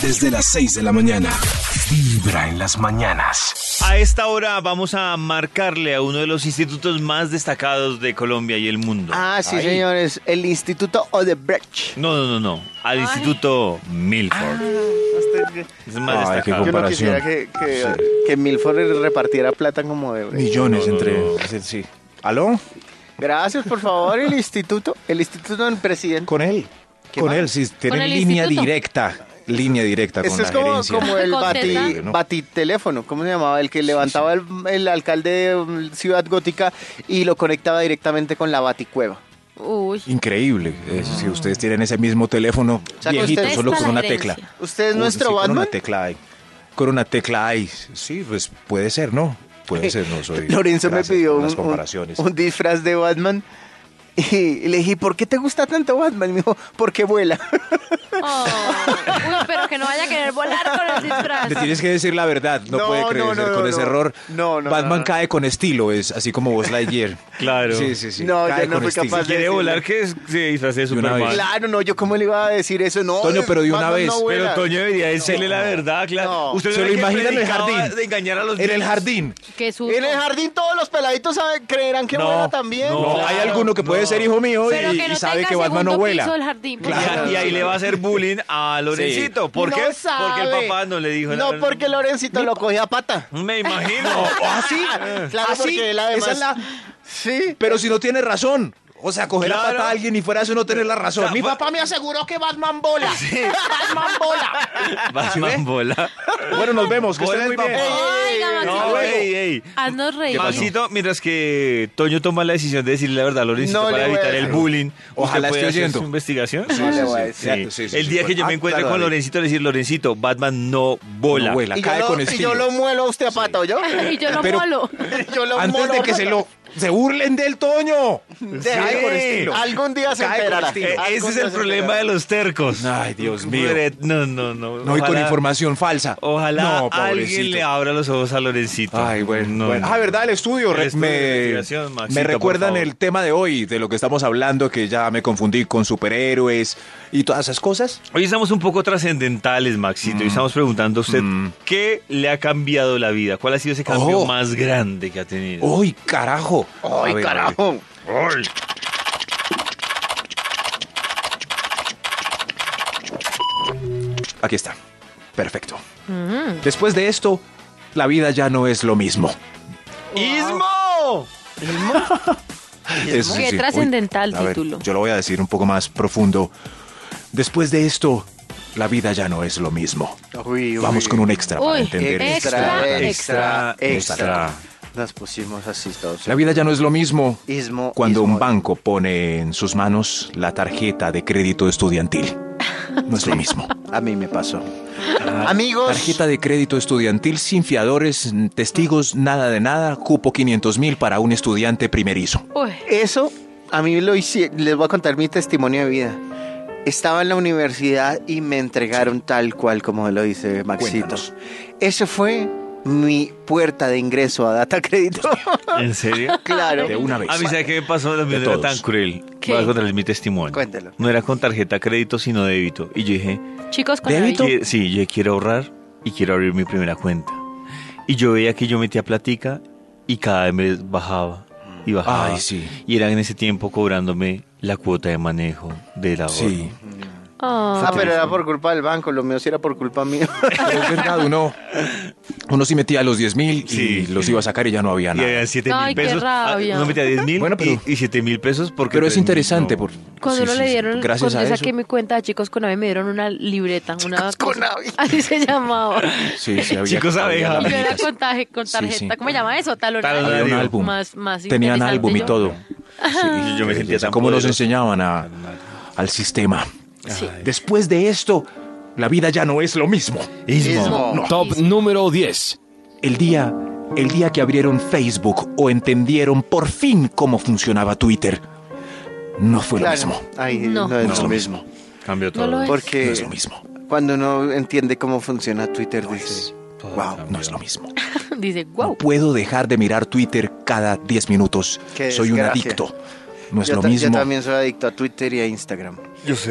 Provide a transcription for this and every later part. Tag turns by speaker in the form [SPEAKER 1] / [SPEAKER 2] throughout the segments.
[SPEAKER 1] Desde las 6 de la mañana. Vibra en las mañanas.
[SPEAKER 2] A esta hora vamos a marcarle a uno de los institutos más destacados de Colombia y el mundo.
[SPEAKER 3] Ah, sí, señores. El Instituto Odebrecht.
[SPEAKER 2] No. Al Instituto Milford. Es más destacado.
[SPEAKER 3] Yo no quisiera que Milford repartiera plata como de...
[SPEAKER 4] Millones entre... Sí. ¿Aló?
[SPEAKER 3] Gracias, por favor, el instituto del presidente.
[SPEAKER 4] Con él. Con él, sí. Tienen
[SPEAKER 5] el
[SPEAKER 4] línea
[SPEAKER 5] instituto.
[SPEAKER 4] Línea directa con
[SPEAKER 3] Eso
[SPEAKER 4] la
[SPEAKER 3] es como
[SPEAKER 4] gerencia.
[SPEAKER 3] el
[SPEAKER 5] Contesta.
[SPEAKER 3] batiteléfono, ¿cómo se llamaba? El que levantaba el alcalde de Ciudad Gótica y lo conectaba directamente con la baticueva.
[SPEAKER 5] Uy.
[SPEAKER 4] Increíble. Si ustedes tienen ese mismo teléfono
[SPEAKER 3] sea, que
[SPEAKER 4] viejito,
[SPEAKER 3] usted
[SPEAKER 4] solo
[SPEAKER 5] está
[SPEAKER 4] con
[SPEAKER 5] la
[SPEAKER 4] una tecla.
[SPEAKER 5] herencia.
[SPEAKER 3] ¿Usted es
[SPEAKER 4] Uy,
[SPEAKER 3] nuestro
[SPEAKER 4] sí,
[SPEAKER 3] Batman?
[SPEAKER 4] Con una tecla hay. Con una tecla hay. Sí, pues puede ser, ¿no? Puede ser, no soy...
[SPEAKER 3] Lorenzo
[SPEAKER 4] Gracias
[SPEAKER 3] me pidió
[SPEAKER 4] por las comparaciones.
[SPEAKER 3] un disfraz de Batman y le dije, ¿por qué te gusta tanto Batman? Y me dijo, porque vuela.
[SPEAKER 5] Oh. Uy, pero que no vaya a querer volar con el disfraz.
[SPEAKER 4] Le tienes que decir la verdad, no,
[SPEAKER 3] No,
[SPEAKER 4] puede
[SPEAKER 3] no,
[SPEAKER 4] creer
[SPEAKER 3] no,
[SPEAKER 4] con
[SPEAKER 3] no,
[SPEAKER 4] ese
[SPEAKER 3] no.
[SPEAKER 4] error.
[SPEAKER 3] No,
[SPEAKER 4] Batman
[SPEAKER 3] no.
[SPEAKER 4] cae con estilo, es así como Buzz Lightyear.
[SPEAKER 2] Claro.
[SPEAKER 4] Sí.
[SPEAKER 3] No,
[SPEAKER 4] cae
[SPEAKER 3] yo no
[SPEAKER 4] con
[SPEAKER 3] fui
[SPEAKER 4] estilo.
[SPEAKER 3] capaz
[SPEAKER 2] Si quiere
[SPEAKER 3] decirle.
[SPEAKER 2] volar, que se disfrace de
[SPEAKER 4] De una
[SPEAKER 2] Superman.
[SPEAKER 4] vez.
[SPEAKER 3] Claro, no, yo cómo le iba a decir eso, no.
[SPEAKER 4] Toño, pero de una
[SPEAKER 3] Batman
[SPEAKER 4] vez.
[SPEAKER 3] no vuela.
[SPEAKER 2] Pero Toño debería decirle la verdad, claro.
[SPEAKER 3] No.
[SPEAKER 2] Usted
[SPEAKER 4] Se
[SPEAKER 2] no
[SPEAKER 4] lo
[SPEAKER 2] era que
[SPEAKER 4] imagina en el
[SPEAKER 2] predicaba
[SPEAKER 4] jardín.
[SPEAKER 2] de engañar a los
[SPEAKER 4] En el
[SPEAKER 2] niños.
[SPEAKER 4] jardín.
[SPEAKER 5] Qué susto.
[SPEAKER 3] En el jardín todos los peladitos creerán que vuela también.
[SPEAKER 4] No,
[SPEAKER 2] Claro,
[SPEAKER 4] hay alguno que puede ser hijo mío
[SPEAKER 5] Pero
[SPEAKER 4] y
[SPEAKER 5] que no
[SPEAKER 4] sabe
[SPEAKER 5] tenga
[SPEAKER 4] que Batman no
[SPEAKER 5] segundo
[SPEAKER 4] vuela.
[SPEAKER 5] piso del jardín.
[SPEAKER 4] Claro.
[SPEAKER 2] Y ahí le va a hacer bullying a Lorencito. ¿Por
[SPEAKER 3] No
[SPEAKER 2] qué?
[SPEAKER 3] sabe.
[SPEAKER 2] Porque el papá no le dijo
[SPEAKER 3] No,
[SPEAKER 2] nada.
[SPEAKER 3] porque Lorencito lo cogía a pata.
[SPEAKER 2] Me imagino.
[SPEAKER 4] ¿Ah, sí?
[SPEAKER 3] Claro,
[SPEAKER 4] ¿Ah, sí?
[SPEAKER 3] porque él además...
[SPEAKER 4] Esa es la...
[SPEAKER 3] Sí.
[SPEAKER 4] Pero si no tiene razón. O sea, coger
[SPEAKER 2] Claro.
[SPEAKER 4] a pata a alguien y fuera eso no tener la razón.
[SPEAKER 2] O sea,
[SPEAKER 4] Mi papá me aseguró que Batman bola. Batman bola.
[SPEAKER 2] Batman bola.
[SPEAKER 4] Bueno, nos vemos. Que
[SPEAKER 2] Bola
[SPEAKER 4] estén muy
[SPEAKER 2] el
[SPEAKER 4] bien.
[SPEAKER 2] papá.
[SPEAKER 5] Oiga, Maxito.
[SPEAKER 2] No, ey.
[SPEAKER 5] Haznos reír.
[SPEAKER 2] Maxito, mientras que Toño toma la decisión de decirle la verdad a Lorencito
[SPEAKER 3] No le
[SPEAKER 2] para
[SPEAKER 3] voy a
[SPEAKER 2] evitar el
[SPEAKER 3] decir.
[SPEAKER 2] bullying,
[SPEAKER 4] Ojalá
[SPEAKER 2] ¿usted puede
[SPEAKER 4] esté
[SPEAKER 2] hacer
[SPEAKER 4] oyendo.
[SPEAKER 2] su investigación?
[SPEAKER 3] No le voy a
[SPEAKER 2] Sí.
[SPEAKER 3] decir.
[SPEAKER 4] Sí,
[SPEAKER 2] El día que yo me encuentre
[SPEAKER 4] claro,
[SPEAKER 2] con
[SPEAKER 4] David.
[SPEAKER 2] Lorencito, le decir, Lorencito, Batman no bola.
[SPEAKER 4] No vuela,
[SPEAKER 3] Y
[SPEAKER 4] cae con
[SPEAKER 3] y
[SPEAKER 4] estilo.
[SPEAKER 3] yo lo muelo a usted a pata, ¿yo?
[SPEAKER 5] Y yo lo
[SPEAKER 4] Pero-
[SPEAKER 5] molo.
[SPEAKER 3] Yo lo
[SPEAKER 4] Antes
[SPEAKER 3] muelo
[SPEAKER 4] de
[SPEAKER 3] a
[SPEAKER 4] que
[SPEAKER 3] pata.
[SPEAKER 4] se burlen del Toño.
[SPEAKER 3] Cae
[SPEAKER 4] con estilo.
[SPEAKER 3] Algún día se
[SPEAKER 4] Cae con
[SPEAKER 3] enterará.
[SPEAKER 4] estilo.
[SPEAKER 3] Algún
[SPEAKER 2] Ese es
[SPEAKER 3] día
[SPEAKER 2] el
[SPEAKER 3] se
[SPEAKER 2] problema
[SPEAKER 3] enterará.
[SPEAKER 2] de los tercos.
[SPEAKER 4] Ay, Dios mío.
[SPEAKER 2] No.
[SPEAKER 4] No, y con
[SPEAKER 2] Ojalá-
[SPEAKER 4] información falsa.
[SPEAKER 2] Ojalá
[SPEAKER 4] No,
[SPEAKER 2] alguien
[SPEAKER 4] pobrecito.
[SPEAKER 2] le abra los ojos a Lorencito.
[SPEAKER 4] Ay, bueno.
[SPEAKER 2] No,
[SPEAKER 4] bueno.
[SPEAKER 2] no.
[SPEAKER 4] Ah, ¿verdad? El estudio.
[SPEAKER 2] El estudio de investigación, Maxito,
[SPEAKER 4] me
[SPEAKER 2] por
[SPEAKER 4] recuerdan
[SPEAKER 2] favor.
[SPEAKER 4] el tema de hoy, de lo que estamos hablando, que ya me confundí con superhéroes y todas esas cosas.
[SPEAKER 2] Hoy estamos un poco trascendentales, Maxito, y estamos preguntando a usted ¿qué le ha cambiado la vida? ¿Cuál ha sido ese cambio
[SPEAKER 4] Oh.
[SPEAKER 2] más grande que ha tenido?
[SPEAKER 4] ¡Uy, carajo! A
[SPEAKER 3] Ay,
[SPEAKER 4] ver, a ver.
[SPEAKER 3] carajo.
[SPEAKER 4] Aquí está. Perfecto. Después de esto, la vida ya no es lo mismo.
[SPEAKER 2] ¡Ismo!
[SPEAKER 4] Eso
[SPEAKER 5] Qué trascendental
[SPEAKER 4] a ver,
[SPEAKER 5] título.
[SPEAKER 4] yo lo voy a decir un poco más profundo. Después de esto, la vida ya no es lo mismo.
[SPEAKER 3] Uy,
[SPEAKER 4] Vamos con un extra para
[SPEAKER 5] Uy,
[SPEAKER 4] entender esto.
[SPEAKER 3] extra. Nos pusimos así todos.
[SPEAKER 4] La vida ya no es lo mismo
[SPEAKER 3] Ismo,
[SPEAKER 4] cuando
[SPEAKER 3] ismo.
[SPEAKER 4] un banco pone en sus manos la tarjeta de crédito estudiantil. No es lo mismo.
[SPEAKER 3] A mí me pasó. Amigos,
[SPEAKER 4] Tarjeta de crédito estudiantil sin fiadores, testigos, nada de nada, cupo 500,000 para un estudiante primerizo.
[SPEAKER 5] Uy.
[SPEAKER 3] eso a mí lo hice. Les voy a contar mi testimonio de vida. Estaba en la universidad y me entregaron tal cual como lo dice Maxito.
[SPEAKER 4] Cuéntanos.
[SPEAKER 3] Eso fue mi puerta de ingreso a Data Crédito.
[SPEAKER 2] ¿En serio?
[SPEAKER 3] Claro.
[SPEAKER 4] De una vez.
[SPEAKER 2] A mí, ¿sabe qué me pasó? La mía no era
[SPEAKER 4] todos.
[SPEAKER 2] tan cruel.
[SPEAKER 5] ¿Qué?
[SPEAKER 2] Voy a contarles mi testimonio.
[SPEAKER 3] Cuéntelo.
[SPEAKER 2] No era con tarjeta crédito, sino débito. Y yo dije,
[SPEAKER 5] Chicos, con
[SPEAKER 4] ¿Débito?
[SPEAKER 5] David.
[SPEAKER 2] sí, yo quiero ahorrar y quiero abrir mi primera cuenta. Y yo veía que yo metía platica y cada mes bajaba y bajaba.
[SPEAKER 4] Ay, sí.
[SPEAKER 2] Y era en ese tiempo cobrándome la cuota de manejo del ahorro.
[SPEAKER 4] Sí.
[SPEAKER 5] Ah.
[SPEAKER 3] Pero era por culpa del banco, lo mío sí era por culpa mía.
[SPEAKER 4] Pero es verdad, uno sí metía los 10,000 y
[SPEAKER 2] Sí.
[SPEAKER 4] los iba a sacar y ya no había
[SPEAKER 2] Y
[SPEAKER 4] nada.
[SPEAKER 2] había 7,000
[SPEAKER 5] Ay, qué
[SPEAKER 2] pesos.
[SPEAKER 5] rabia.
[SPEAKER 2] Uno metía 10,000
[SPEAKER 4] Bueno, pero-
[SPEAKER 2] y 7,000 pesos porque...
[SPEAKER 4] Pero es
[SPEAKER 2] 3,000
[SPEAKER 4] interesante.
[SPEAKER 2] no.
[SPEAKER 5] Cuando
[SPEAKER 4] sí,
[SPEAKER 5] uno
[SPEAKER 4] sí,
[SPEAKER 5] le
[SPEAKER 4] sí.
[SPEAKER 5] dieron,
[SPEAKER 4] Gracias
[SPEAKER 5] cuando
[SPEAKER 4] a
[SPEAKER 5] yo
[SPEAKER 4] eso.
[SPEAKER 5] saqué mi cuenta de Chicos con Ave, me dieron una libreta, una
[SPEAKER 3] Chicos con
[SPEAKER 5] cosa.
[SPEAKER 3] Ave.
[SPEAKER 5] Así se llamaba.
[SPEAKER 4] Sí, sí, había,
[SPEAKER 2] Chicos,
[SPEAKER 4] había
[SPEAKER 2] abeja.
[SPEAKER 5] Y yo era
[SPEAKER 4] láminas.
[SPEAKER 5] con
[SPEAKER 4] Sí,
[SPEAKER 5] tarjeta,
[SPEAKER 4] sí.
[SPEAKER 5] ¿cómo se llama eso? Talonario.
[SPEAKER 2] Talonario.
[SPEAKER 4] Había un álbum.
[SPEAKER 5] Más
[SPEAKER 4] Tenían
[SPEAKER 5] interesante
[SPEAKER 4] álbum y
[SPEAKER 5] yo.
[SPEAKER 4] todo.
[SPEAKER 2] Yo me sentía tan
[SPEAKER 4] ¿Cómo nos
[SPEAKER 2] poderoso.
[SPEAKER 4] enseñaban al sistema?
[SPEAKER 5] Sí.
[SPEAKER 4] Después de esto, la vida ya no es lo mismo.
[SPEAKER 2] Ismo.
[SPEAKER 3] Ismo.
[SPEAKER 1] Top número 10.
[SPEAKER 4] El día que abrieron Facebook o entendieron por fin cómo funcionaba Twitter, no fue lo
[SPEAKER 3] Claro.
[SPEAKER 4] mismo.
[SPEAKER 3] Ay,
[SPEAKER 5] No.
[SPEAKER 3] no es
[SPEAKER 4] No es
[SPEAKER 3] lo
[SPEAKER 4] lo
[SPEAKER 3] mismo.
[SPEAKER 2] Cambió todo.
[SPEAKER 5] No lo es.
[SPEAKER 3] Porque
[SPEAKER 4] No es lo mismo.
[SPEAKER 3] cuando uno entiende cómo funciona Twitter, dice, wow,
[SPEAKER 4] No es lo mismo.
[SPEAKER 5] Dice,
[SPEAKER 4] No
[SPEAKER 5] wow.
[SPEAKER 4] puedo dejar de mirar Twitter cada 10 minutos.
[SPEAKER 3] Qué
[SPEAKER 4] Soy un
[SPEAKER 3] desgracia.
[SPEAKER 4] adicto. No es
[SPEAKER 3] yo,
[SPEAKER 4] lo
[SPEAKER 3] yo
[SPEAKER 4] mismo.
[SPEAKER 3] también soy adicto a Twitter y a Instagram.
[SPEAKER 2] Yo soy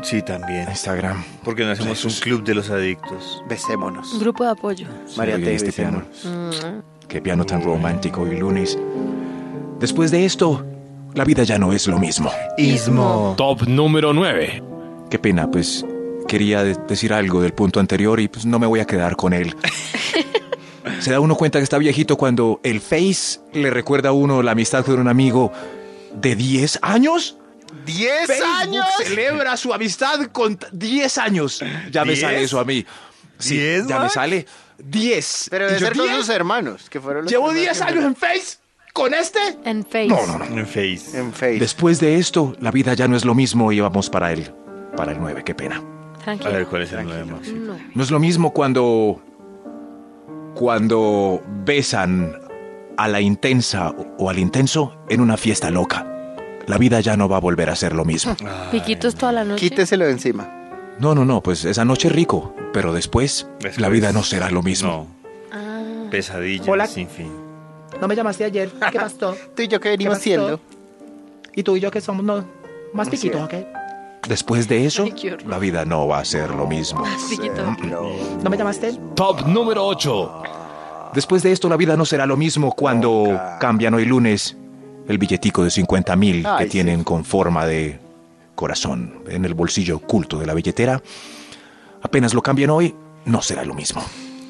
[SPEAKER 2] Sí, también.
[SPEAKER 4] Instagram.
[SPEAKER 2] Porque no hacemos un club de los adictos.
[SPEAKER 3] Besémonos.
[SPEAKER 5] Grupo de apoyo.
[SPEAKER 3] María
[SPEAKER 4] Oye,
[SPEAKER 3] T,
[SPEAKER 4] este piano.
[SPEAKER 3] besémonos.
[SPEAKER 4] Qué piano tan romántico y lunes. Después de esto, la vida ya no es lo mismo.
[SPEAKER 2] Ismo.
[SPEAKER 1] Top número 9.
[SPEAKER 4] Qué pena, pues quería decir algo del punto anterior y pues no me voy a quedar con él. Se da uno cuenta que está viejito cuando el Face le recuerda a uno la amistad con un amigo de 10 años.
[SPEAKER 3] ¡10
[SPEAKER 4] Facebook
[SPEAKER 3] años!
[SPEAKER 4] celebra su amistad con 10 años. Ya me sale eso a mí. Sí,
[SPEAKER 2] ¿10,
[SPEAKER 4] ya me
[SPEAKER 2] Max?
[SPEAKER 4] sale 10.
[SPEAKER 3] Pero
[SPEAKER 4] Y
[SPEAKER 3] debe
[SPEAKER 4] yo,
[SPEAKER 3] ser con
[SPEAKER 4] 10.
[SPEAKER 3] sus hermanos, que fueron los
[SPEAKER 4] Llevo
[SPEAKER 3] primeros
[SPEAKER 4] 10
[SPEAKER 3] que-
[SPEAKER 4] años en Face con este.
[SPEAKER 5] En Face.
[SPEAKER 4] No.
[SPEAKER 2] En Face.
[SPEAKER 3] En Facebook.
[SPEAKER 4] Después de esto, la vida ya no es lo mismo y vamos para el 9, qué pena.
[SPEAKER 2] A
[SPEAKER 5] Tranquilo.
[SPEAKER 2] ver, ¿cuál es el 9, Maxi?
[SPEAKER 5] 9.
[SPEAKER 4] No es lo mismo cuando besan a la intensa o al intenso en una fiesta loca. La vida ya no va a volver a ser lo mismo.
[SPEAKER 5] Piquitos toda la noche.
[SPEAKER 3] Quíteselo de encima.
[SPEAKER 4] No, pues esa noche rico, pero después la vida no será lo mismo.
[SPEAKER 2] No. Pesadillas
[SPEAKER 6] Hola.
[SPEAKER 2] sin fin.
[SPEAKER 6] No me llamaste ayer. ¿Qué pasó?
[SPEAKER 3] Tú y yo que venimos
[SPEAKER 6] pasó?
[SPEAKER 3] siendo.
[SPEAKER 6] Y tú y yo que somos más piquitos, ¿ok?
[SPEAKER 4] Después de eso,
[SPEAKER 5] Ay, qué horror.
[SPEAKER 4] la vida no va a ser lo mismo.
[SPEAKER 5] Piquito.
[SPEAKER 6] ¿No me llamaste?
[SPEAKER 1] Top número 8.
[SPEAKER 4] Después de esto, la vida no será lo mismo cuando cambian hoy lunes el billetico de 50,000 que
[SPEAKER 3] Ay,
[SPEAKER 4] tienen con forma de corazón en el bolsillo oculto de la billetera. Apenas lo cambian hoy, no será lo mismo.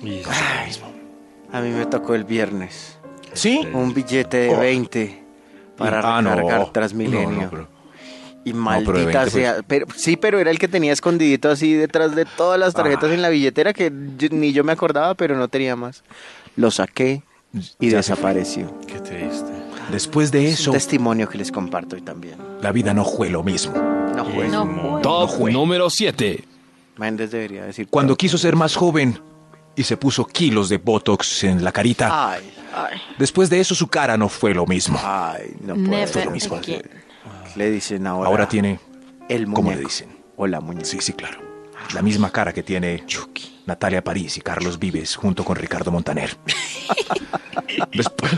[SPEAKER 3] A mí me tocó el viernes.
[SPEAKER 4] ¿Sí?
[SPEAKER 3] Un billete de 20 para recargar Transmilenio.
[SPEAKER 4] pero-
[SPEAKER 3] Y
[SPEAKER 4] pero de
[SPEAKER 3] maldita
[SPEAKER 4] 20,
[SPEAKER 3] sea. Pero era el que tenía escondidito así detrás de todas las tarjetas en la billetera que ni yo me acordaba, pero no tenía más. Lo saqué y
[SPEAKER 4] Ya se
[SPEAKER 3] desapareció.
[SPEAKER 2] Qué triste.
[SPEAKER 4] Después de
[SPEAKER 3] Es
[SPEAKER 4] eso,
[SPEAKER 3] un testimonio que les comparto hoy también.
[SPEAKER 4] la vida no fue lo mismo.
[SPEAKER 3] No fue.
[SPEAKER 5] No,
[SPEAKER 2] Ismo.
[SPEAKER 5] pues.
[SPEAKER 1] Top
[SPEAKER 4] fue.
[SPEAKER 1] número 7.
[SPEAKER 3] Méndez debería decir.
[SPEAKER 4] Cuando quiso ser más joven y se puso kilos de Botox en la carita,
[SPEAKER 3] Ay,
[SPEAKER 4] después de eso su cara no fue lo mismo.
[SPEAKER 3] no puede
[SPEAKER 5] Never
[SPEAKER 3] ser.
[SPEAKER 4] lo mismo.
[SPEAKER 5] again.
[SPEAKER 3] Le dicen ahora.
[SPEAKER 4] Ahora tiene,
[SPEAKER 3] el muñeco.
[SPEAKER 4] ¿cómo le dicen?
[SPEAKER 3] O la muñeca.
[SPEAKER 4] Sí, claro. La misma cara que tiene Natalia París y Carlos Vives junto con Ricardo Montaner. Después...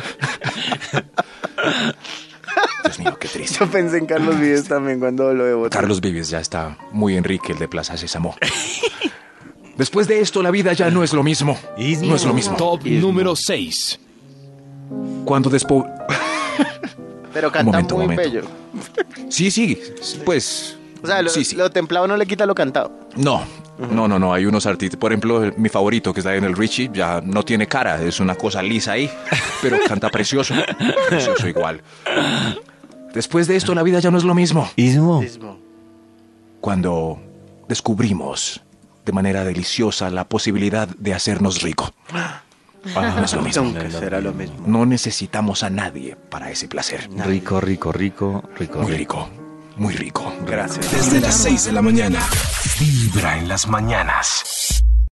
[SPEAKER 4] Dios mío, qué triste.
[SPEAKER 3] Yo pensé en Carlos Vives también cuando lo de votar.
[SPEAKER 4] Carlos Vives ya está muy Enrique, el de Plaza Sésamo. Después de esto, la vida ya no es lo mismo.
[SPEAKER 2] Ismo.
[SPEAKER 4] No es lo mismo.
[SPEAKER 1] Top número 6.
[SPEAKER 4] Cuando
[SPEAKER 3] Pero canta
[SPEAKER 4] momento,
[SPEAKER 3] muy
[SPEAKER 4] momento.
[SPEAKER 3] bello.
[SPEAKER 4] Sí, pues...
[SPEAKER 3] O sea,
[SPEAKER 4] sí.
[SPEAKER 3] lo templado no le quita lo cantado.
[SPEAKER 4] No. Hay unos artistas, por ejemplo, mi favorito que está en el Richie, ya no tiene cara, es una cosa lisa ahí, pero canta precioso igual. Después de esto, la vida ya no es lo mismo.
[SPEAKER 2] Ismo.
[SPEAKER 4] Cuando descubrimos de manera deliciosa la posibilidad de hacernos rico. No es lo mismo.
[SPEAKER 3] Nunca será lo mismo.
[SPEAKER 4] No necesitamos a nadie para ese placer.
[SPEAKER 2] Rico.
[SPEAKER 4] Muy rico.
[SPEAKER 3] Gracias.
[SPEAKER 1] Desde las 6 de la mañana.
[SPEAKER 7] Vibra en las mañanas.